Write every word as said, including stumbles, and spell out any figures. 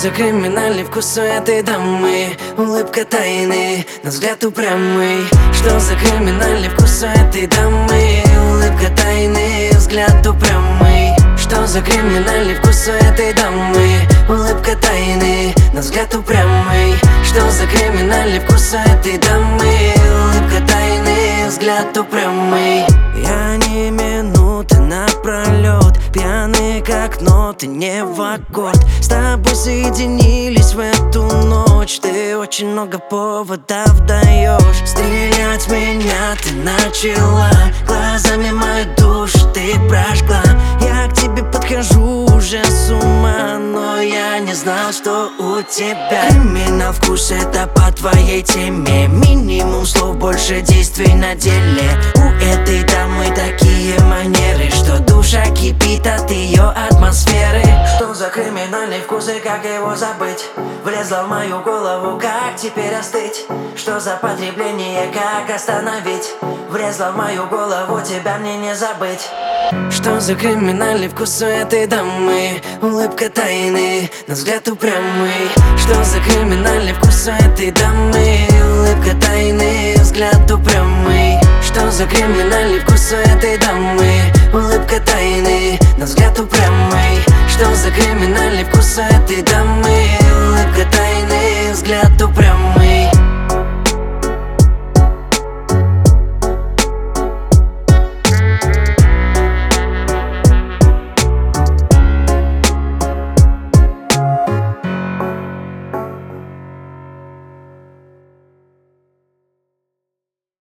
за криминальный вкус у этой дамы? Улыбка тайны, но взгляд упрямый. Что за криминальный вкус у этой дамы? Улыбка тайны, взгляд упрямый. Что за криминальный вкус у этой дамы? Улыбка тайны, но взгляд упрямый. Что за криминальный вкус у этой дамы? Улыбка тайны, взгляд упрямый. Я не минуты напролет, пьяный как ноты, не в аккорд. С тобой соединились в эту ночь. Ты очень много поводов даешь. Стрелять в меня ты начала, глазами мою душу ты прожгла. Я к тебе подхожу уже с ума, но я не знал, что у тебя криминал вкус, это по твоей теме. Минимум слов, больше действий на деле. У этой дамы такие манеры, что душа кипит от ее атмосферы. Что за криминальный вкус и как его забыть? Влезла в мою голову, как теперь остыть? Что за потребление, как остановить? Влезла в мою голову, тебя мне не забыть. Что за криминальный вкус у этой дамы? Улыбка тайны, но взгляд упрямый. Что за криминальный вкус у этой дамы? Улыбка тайны, взгляд упрямый. Что за криминальный вкус у этой дамы? Улыбка тайны, но взгляд упрямый. Что за криминальный вкус у этой дамы? Улыбка тайны, взгляд упрямый.